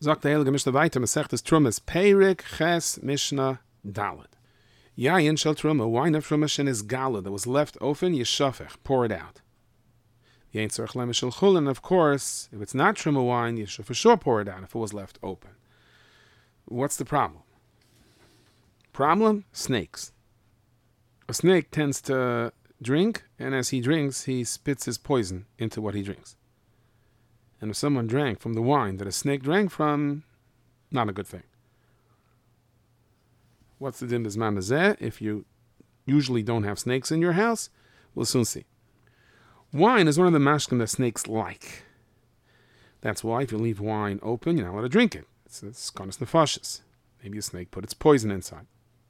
Sagt der Heilige Mishnah weiter, Masechtes Trumas, Peirik Ches Mishnah Dalet. Yayin shel Truma, wine of Truma shenis Gala, that was left open, Yeshafech, pour it out. Yain Tzarech Lemes shel Chulin, of course, if it's not Truma wine, you should for sure pour it out if it was left open. What's the problem? Problem? Snakes. A snake tends to drink, and as he drinks, he spits his poison into what he drinks. And if someone drank from the wine that a snake drank from, not a good thing. What's the din b'zman hazeh? If you usually don't have snakes in your house, we'll soon see. Wine is one of the mashkim that snakes like. That's why if you leave wine open, you're not allowed to drink it. It's konos nefashis. Maybe a snake put its poison inside.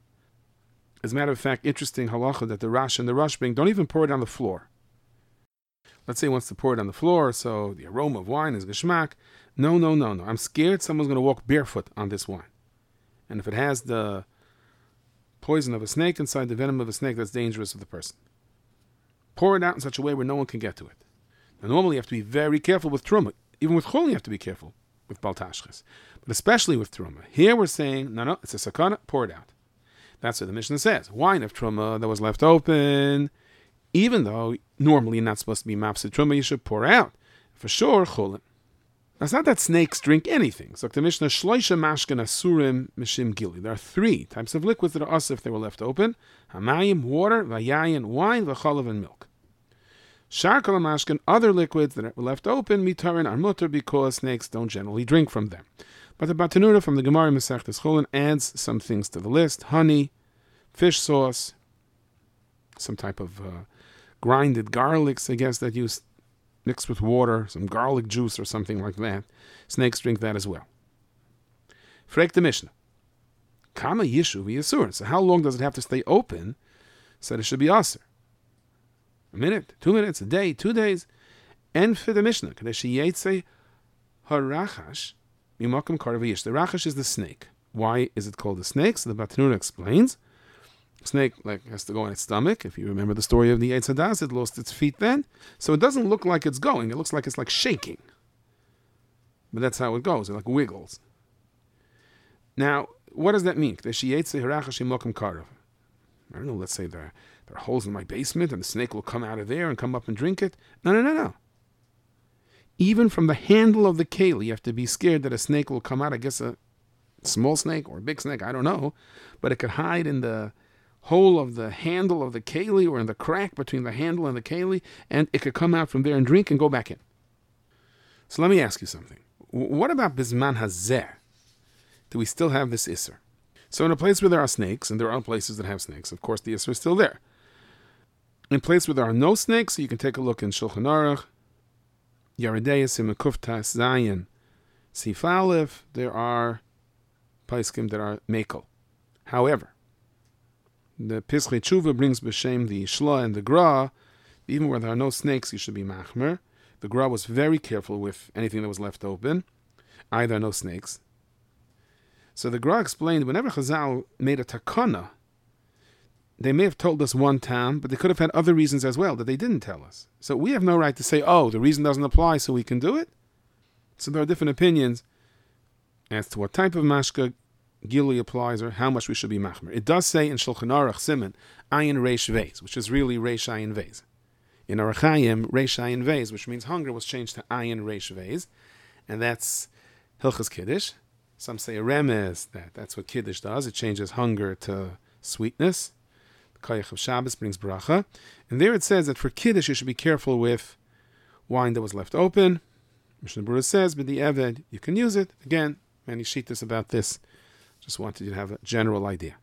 As a matter of fact, interesting halacha that the Rash and the Rush bring, don't even pour it on the floor. Let's say he wants to pour it on the floor, so the aroma of wine is geschmack. No. I'm scared someone's going to walk barefoot on this wine. And if it has the poison of a snake inside, the venom of a snake, that's dangerous for the person. Pour it out in such a way where no one can get to it. Now, normally you have to be very careful with truma. Even with chol, you have to be careful with baltashches. But especially with truma. Here we're saying, no, it's a sakana, pour it out. That's what the Mishnah says. Wine of truma that was left open, even though normally you're not supposed to be mafsid truma, you should pour out. For sure, chulin. Now, it's not that snakes drink anything. So the Mishnah, shloisha mashkan asurim mishim gili. There are 3 types of liquids that are us if they were left open. Hamayim, water, vayayin, wine, v'chalav, and milk. Shar kol mashkan, other liquids that were left open, mitarin are mutter because snakes don't generally drink from them. But the Batanura from the Gemara Masechtes Chulin adds some things to the list. Honey, fish sauce, some type of grinded garlics, I guess, that you mixed with water, some garlic juice or something like that. Snakes drink that as well. Frek the Mishnah. Kama yishu v'yasur. So how long does it have to stay open? Said it should be aser. A minute, 2 minutes, a day, 2 days. And for the Mishnah, kadesh yetze harachash mimakom karvayish. The rachash is the snake. Why is it called a snake? So the Batanura explains. Snake has to go in its stomach. If you remember the story of the Eitz Hadas, it lost its feet then. So it doesn't look like it's going. It looks like it's like shaking. But that's how it goes. It like wiggles. Now, what does that mean? I don't know, let's say there are holes in my basement and the snake will come out of there and come up and drink it. No. Even from the handle of the keli, you have to be scared that a snake will come out. I guess a small snake or a big snake, I don't know. But it could hide in the hole of the handle of the keli or in the crack between the handle and the keli, and it could come out from there and drink and go back in. So let me ask you something. What about Bizman Hazeh? Do we still have this Isser? So in a place where there are snakes, and there are places that have snakes, of course the Isser is still there. In a place where there are no snakes, you can take a look in Shulchan Aruch, Yaredei Simekuftas Zayin Sif Aleph, there are Paiskim that are Mekel. However, the Pischei Tshuva brings b'shem the Shla and the Gra. Even where there are no snakes, you should be machmer. The Gra was very careful with anything that was left open. There are no snakes. So the Gra explained, whenever Chazal made a takana, they may have told us one time, but they could have had other reasons as well that they didn't tell us. So we have no right to say, the reason doesn't apply, so we can do it. So there are different opinions as to what type of mashka Gili applies or how much we should be machmer. It does say in Shulchan Aruch Siman Ayin Reish Vez, which is really Reish Ayin Vez. In Aruch Hayim, Reish Ayin Vez, which means hunger, was changed to Ayin Reish Vez, and that's Hilchas Kiddush. Some say a remez that's what Kiddush does. It changes hunger to sweetness. The Koyach of Shabbos brings bracha, and there it says that for Kiddush you should be careful with wine that was left open. Mishnah Berurah says, but the Eved, you can use it. Again, many shittas about this. Just wanted you to have a general idea.